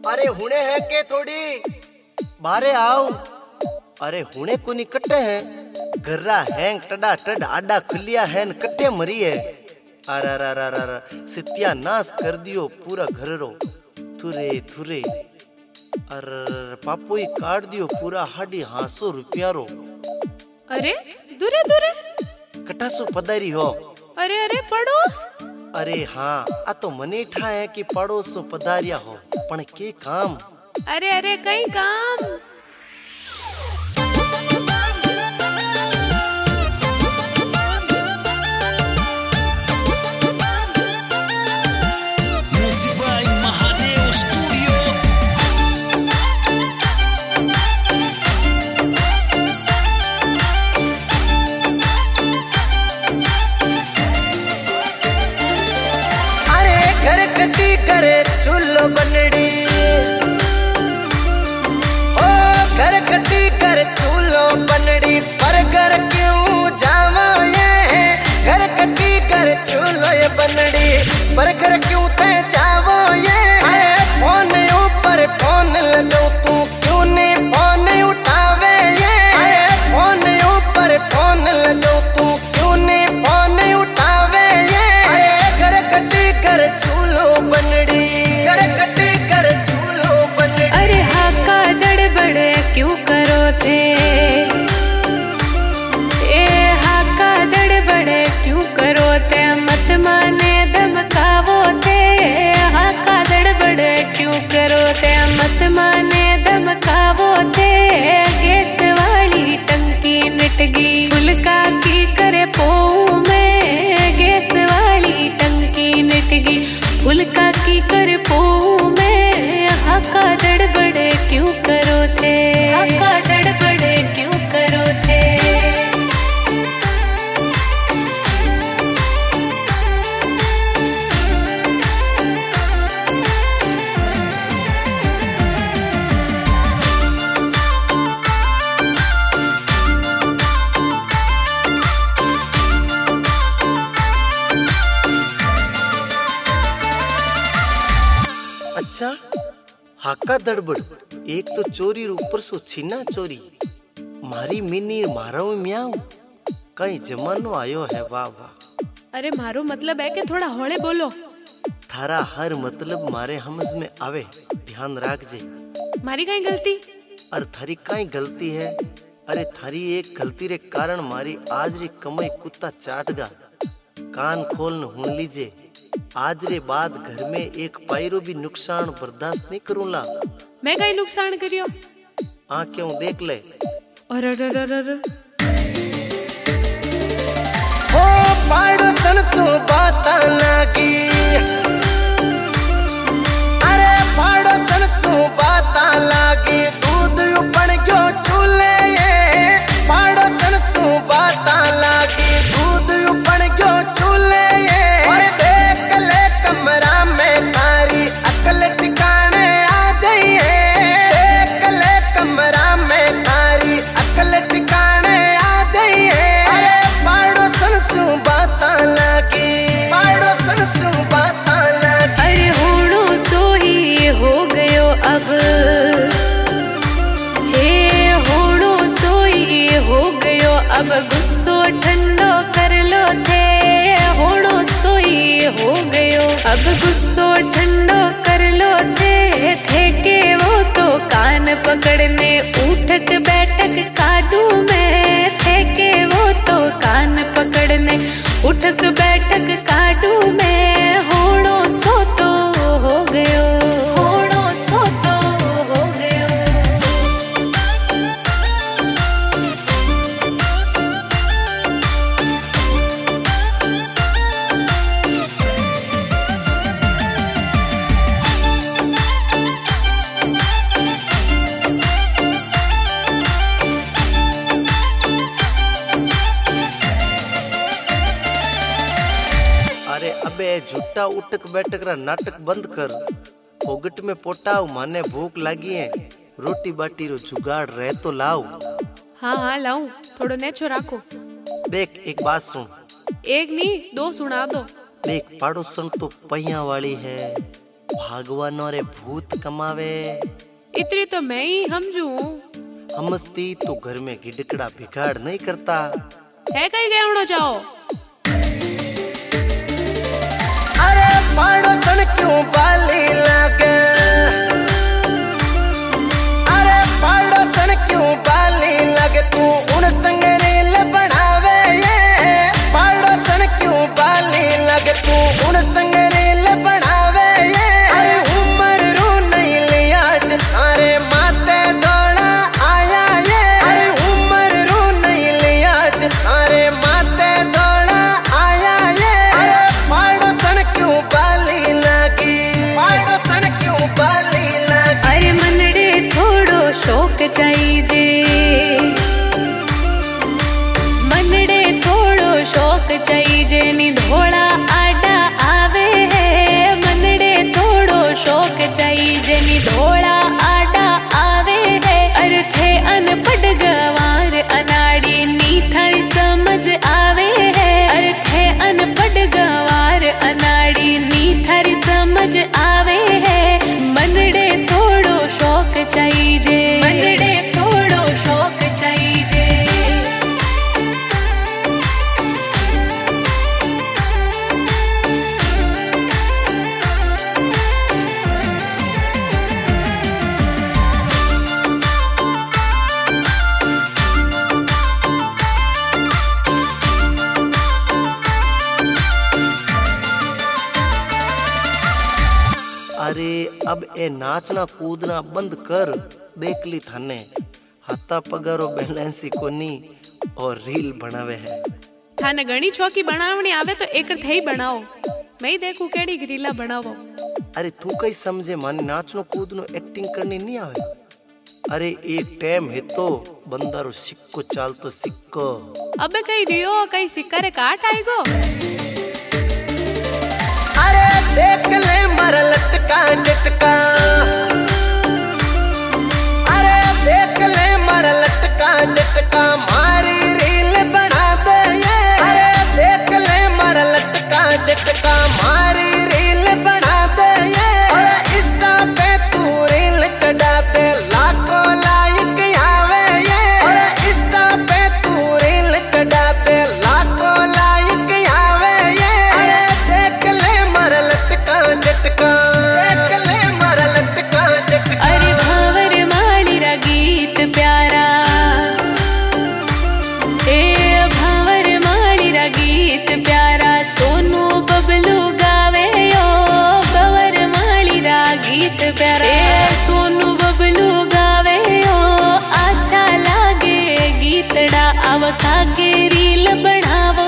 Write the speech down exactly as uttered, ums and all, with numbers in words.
अरे हुणे है के थोड़ी बारे आओ। अरे हुणे को नहीं कट्टे हैं गर्रा हैंग टडा टड आडा खुलिया है कट्टे मरी है। अरे अरे अरे अरे सितिया नाश कर दियो पूरा घर रो थुरे थुरे। अरे पापो ही काट दियो पूरा हाडी हासो रुपया रो। अरे दूरे दूरे कटासो पधारी हो। अरे अरे पड़ोस। अरे हाँ आ तो मने ठा है कि पड़ोसो पधारिया हो पण के काम। अरे अरे कई काम। करे चूल्हो बनड़ी ओ घर कटी कर चूल्हो बनड़ी पर घर क्यों जावा ये घर कटी कर चूल्हो ये बनड़ी पर घर क्यों ते जावो ये फोन ऊपर फोन लगाओ तू क्यों नहीं फोन उठावे ये फोन ऊपर फोन लगाओ तू क्यों नहीं फोन उठावे ये घर कटी कर चूल्हो बनड़ी घर कटी कर चूल्हो बनड़ी। अरे हाका गड़बड़ क्यों करो थे ए हाका गड़बड़ क्यों करो थे मत माने धमकावो थे हाका गड़बड़ क्यों करो थे मत माने धमकावो थे गैस वाली टंकी मिट गई फुलका की करे पोऊ में गैस वाली टंकी मिट गई फुलका की कर पोऊ में हाका गड़बड़ क्यों करो थे हाका गड़बड़ क्यों करो थे। अच्छा हाका दड़बड़ एक तो चोरी ऊपर सो छीना चोरी मारी मिनी मारो म्याऊ कई जमानो आयो है वाह वाह। अरे मारो मतलब है कि थोड़ा हौले बोलो। थारा हर मतलब मारे हमज में आवे ध्यान राखजे। मारी कई गलती। अरे थारी कई गलती है। अरे थारी एक गलती रे कारण मारी आज री कमाई कुत्ता चाटगा। कान खोल न हुन लीजे आज रे बाद घर में एक पायरो भी नुकसान बर्दाश्त नहीं करूंला। मैं कहीं नुकसान करियो आ क्यों देख ले। अरे अरे अरे अरे ओ पाड़ो सन तू बात लगी अरे पाड़ो सन तू बात लगी दूध उपन क्यों चूल्हे ये पाड़ो सन तू बात लगी दूध उपन क्यों चूल्हे ये कमरा में तारी अकल ठिकाने आ जाइए देख ले कमरा में तारी अकल ठिकाने आ जाइए। अरे पाड़ो सन सु बात लगी पाड़ो सन सु बात लगी। अरे होड़ो सो ही हो गयो अब हे होड़ो सो ही हो गयो अब गुस्सो ठंडो कर लो थे होड़ो सो ही हो गयो अब गुस्सो ठंडो कर लो थे थे के वो तो कान पकड़ने उठक बैठक काटू में थे के वो तो कान पकड़ने उठक बैठक काटू में होड़ो सो तो हो गयो होड़ो सो तो हो गयो। अरे अबे झूठा उठक बैठक रा नाटक बंद कर फोगट में पोटाओ माने भूख लगी है रोटी बाटी रो जुगाड़ रह तो लाओ। हाँ हाँ लाऊं थोड़ो नेचो राखो। देख एक बात सुन। एक नहीं दो सुना दो। देख पड़ोसन तो पहिया वाली है भागवानो रे भूत कमावे। इतनी तो मैं ही समझू। हमस्ती तो घर में गिडकड़ा बिगाड़ नहीं करता है कहीं गए जाओ। अरे पाड़ोसन क्यों बाली लगे, अरे पाड़ोसन क्यों बाली लगे, तू उन संग रील बनावे ये। पाड़ोसन क्यों बाली लगे, तू उन संग रील बनावे ये। अरे उम्र रू नहीं लिया थारे माते दौड़ा आया ये। अरे उम्र रू नहीं लिया थारे माते दौड़ा आया ये। अरे पाड़ोसन क्यों बाली लगी, पाड़ोसन क्यों बाली लगी। अरे मनड़े थोड़ो शौक चाहिए, मनड़े थोड़ो शौक चाहिए, नी धोड़ा आडा आवे है। मनड़े थोड़ो शौक चाहिए, नी धोड़ा आडा आवे है। अरे थे अनपढ़ गवार अनाड़ी, नी थारी समझ आवे है। अरे थे अनपढ़ गवार अनाड़ी, नी थारी समझ आवे है। मनड़े थोड़ो शौक चाहिए, मनड़े थोड़ो शौक चाहिए। अरे अब ए नाचना कूदना बंद कर, देख ली थाने हत्ता पगारो बैलेंसी कोनी और रील बनावे है। थाने घणी चौकी बनावनी आवे तो एक थे ही बनाओ, मैं ही देखू केड़ी रीला बनावो। अरे तू कई समझे, माने नाचनो कूदनो एक्टिंग करनी नहीं आवे। अरे एक टाइम है तो बंदारो सिक्को चाल तो सिक्को। अबे कई रियो कई सिक्का रे काट आएगो। अरे देख ले मर लटका झटका, अरे देख ले मर लटका झटका, मारी रील बना दे ये। अरे देख ले मर लटका झटका, मारी रील बना दे ये। अरे इंस्टा पे तू रील चढ़ा दे, लाखों लाइक आवे ये। अरे इंस्टा पे तू रील चढ़ा दे, लाखों लाइक आवे ये। अरे देख ले मर लटका झटका, देख ले मर लटका झटका। अरे भावर माली रा गीत प्यारा, ए भावर माली रा गीत प्यारा, सोनू बबलू गावे यो। भंवर माली रा गीत प्यारा, ए सोनू बबलू गावे यो। अच्छा लागे गीतड़ा, आव सागे रील बनावो।